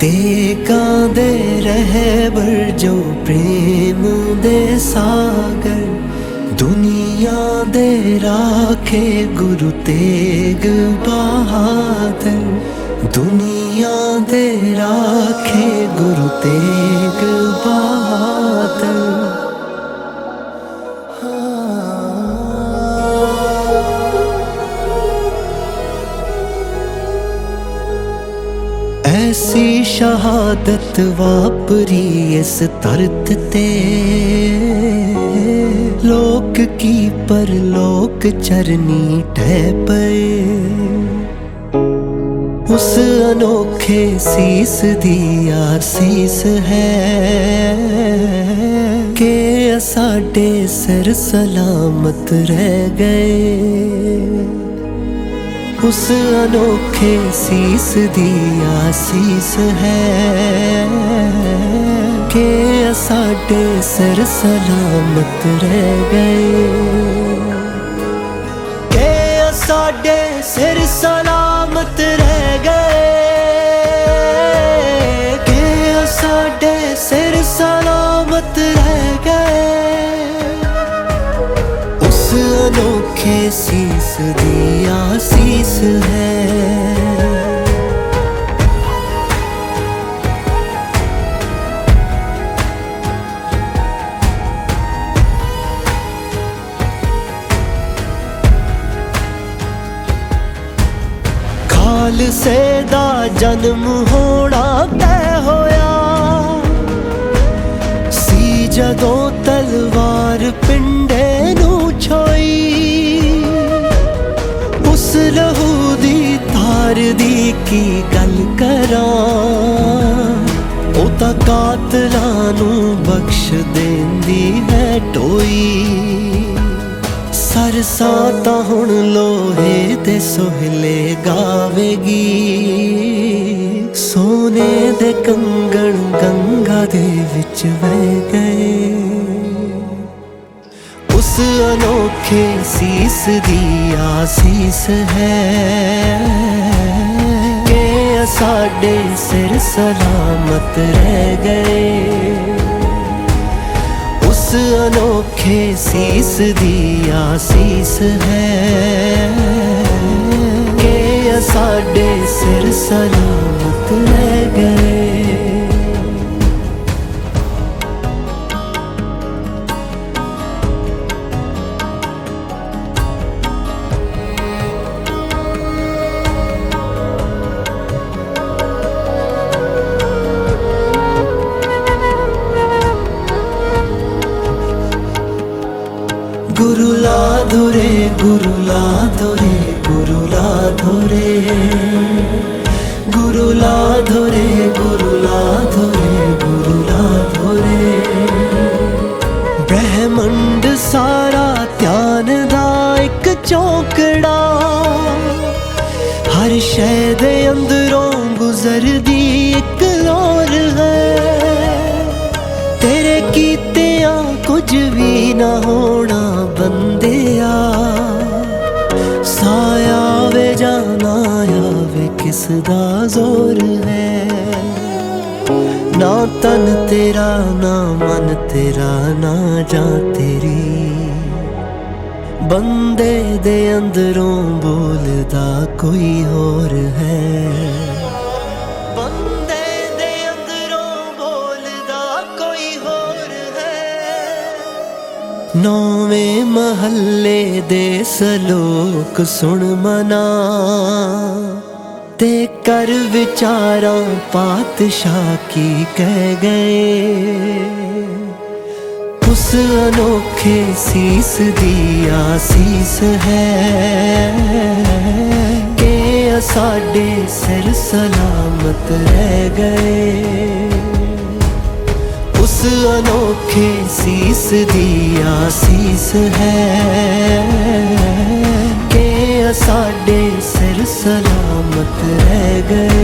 तेगां दे रहबर जो प्रेम दे सागर, दुनिया दे राखे गुरु तेग बहादुर, दुनिया दे राखे गुरु तेग बहादुर। ऐसी शहादत वापरी इस धरत ते, लोक की परलोक चरनी ठह पे। उस अनोखे सीस दी आसीस है कि साडे सिर सलामत रह गए। उस अनोखे सीस दी आसीस है कि साडे सिर सलामत रह गए। कि साडे सिर सलामत रह गए, कि साडे सिर सलामत रह गए। उस अनोखे सीस दी आसीस है। खालसे दा जन्म होना तय होया सी जदों तलवार पिंडे नू छोई। उस लहू दी धार दी की गल करां, ओ तां कातलां नू बख्श देंदी है टोई। सरसां तां हुण लोहे दे सोहले गावेगी, सोने दे कंगण गंगा दे विच बह गए। उस अनोखे सीस दी आसीस है कि साडे सिर सलामत रह गए। उस अनोखे सीस दी आसीस है कि साडे सिर सलामत रह गए। गुरु लाधो रे, गुरु लाधो रे, गुरु लाधो रे, गुरु लाधो रे, गुरु लाधो रे, गुरु लाधो रे। ब्रह्मंड सारा ध्यान दा इक चौकड़ा, हर शै दे अंदरों गुजरदी इक लौर है। तेरे कीतियां कुछ भी ना होना बंदिया, साया वे जाना आवे किसदा जोर है। ना तन तेरा ना मन तेरा ना जा तेरी, बंदे दे अंदरों बोलदा कोई होर है। नौवें महल्ले दे सलोक सुन मना, ते कर विचारां पातशाह की कह गए। उस अनोखे सीस दी आसीस है कि साडे सिर सलामत रह गए। उस अनोखे सीस दी आसीस है कि साडे सिर सलामत रह गए।